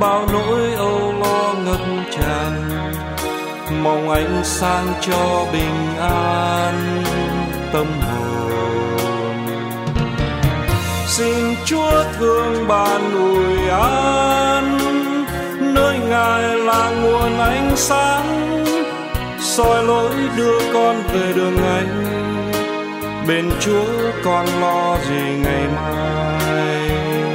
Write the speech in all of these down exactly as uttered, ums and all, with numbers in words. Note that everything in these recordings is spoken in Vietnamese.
bao nỗi âu lo ngập tràn, mong ánh sáng cho bình an tâm hồn. Xin Chúa thương ban ủi an, nơi Ngài là nguồn ánh sáng, soi lối đưa con về đường anh. Bên Chúa con lo gì ngày mai.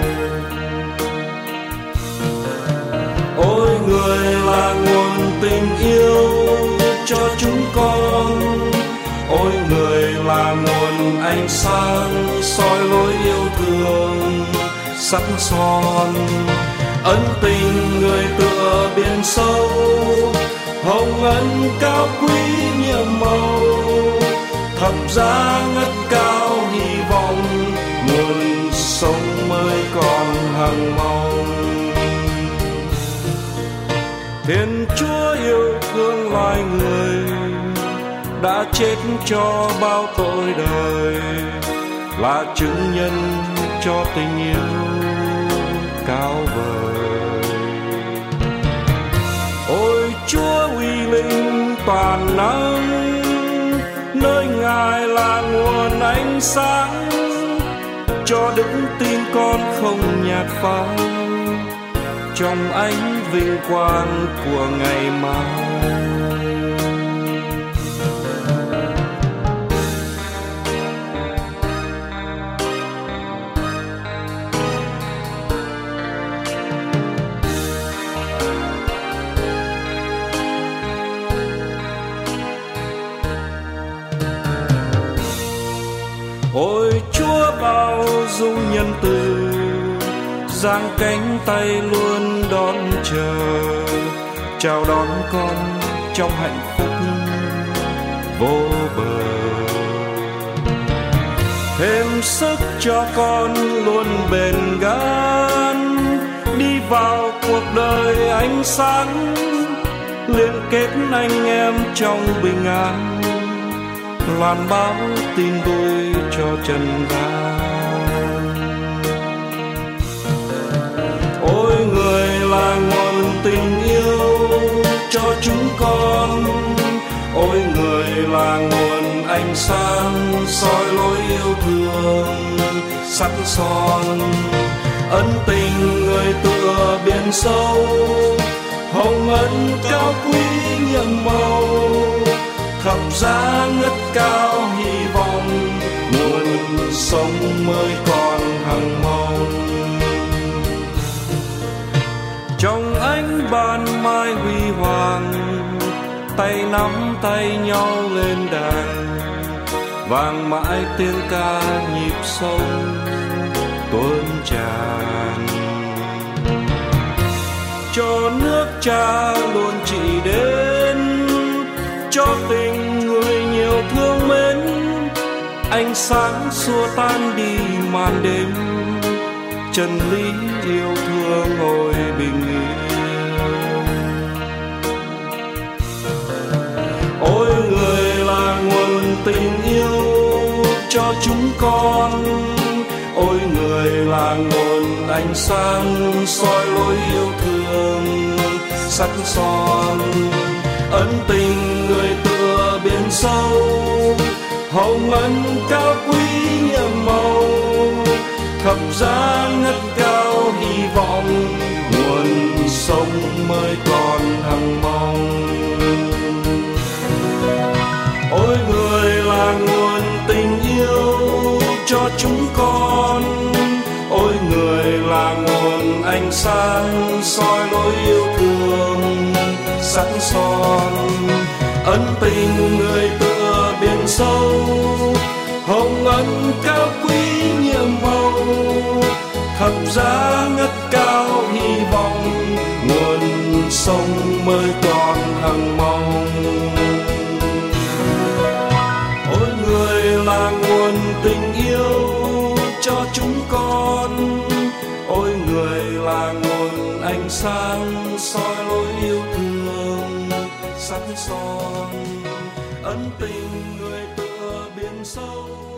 Ôi người là nguồn tình yêu cho chúng con, ôi người là nguồn ánh sáng soi lối yêu thương sắt son. Ân tình người tựa biển sâu, hồng ân cao quý nhiệm màu, thập giá ngất cao hy vọng, nguồn sống mới còn hằng mong. Thiên Chúa yêu thương loài người, đã chết cho bao tội đời, là chứng nhân cho tình yêu cao vời. Ôi Chúa uy linh toàn năng, nơi Ngài là nguồn ánh sáng, cho đức tin con không nhạt phai, trong ánh vinh quang của ngày mai. Ôi Chúa bao dung nhân từ, giang cánh tay luôn đón chờ, chào đón con trong hạnh phúc vô bờ. Thêm sức cho con luôn bền gan, đi vào cuộc đời ánh sáng, liên kết anh em trong bình an, loan báo tin vui cho trần gian. Ôi người là nguồn tình yêu cho chúng con, ôi người là nguồn ánh sáng soi lối yêu thương sắt son. Ân tình người tựa biển sâu, hồng ân cao quý nhiệm màu, thập giá ngất cao hy vọng, nguồn sống mới còn hằng mong. Trong ánh ban mai huy hoàng, tay nắm tay nhau lên đàn, vang mãi tiếng ca nhịp sông tuôn tràn. Cho nước Cha luôn trị đến, cho tình người nhiều thương mến, ánh sáng xua tan đi màn đêm, chân lý yêu thương ngồi bình yên. Ôi người là nguồn tình yêu cho chúng con, ôi người là nguồn ánh sáng soi lối yêu thương sắt son. Ân tình người tựa biển sâu, hồng ân cao quý nhiệm màu, thập giá ngất cao hy vọng, nguồn sống mới còn hằng mong. Ôi người là nguồn tình yêu cho chúng con, ôi người là nguồn ánh sáng soi lối yêu thương sắt son. Ân tình người tựa biển sâu, hồng ân cao quý nhiệm màu, thập giá ngất cao hy vọng, nguồn sống mới còn hằng mong. Ôi người là nguồn tình yêu cho chúng con, ôi người là nguồn ánh sáng soi lối yêu thương sắt son. Ân tình người tựa biển sâu,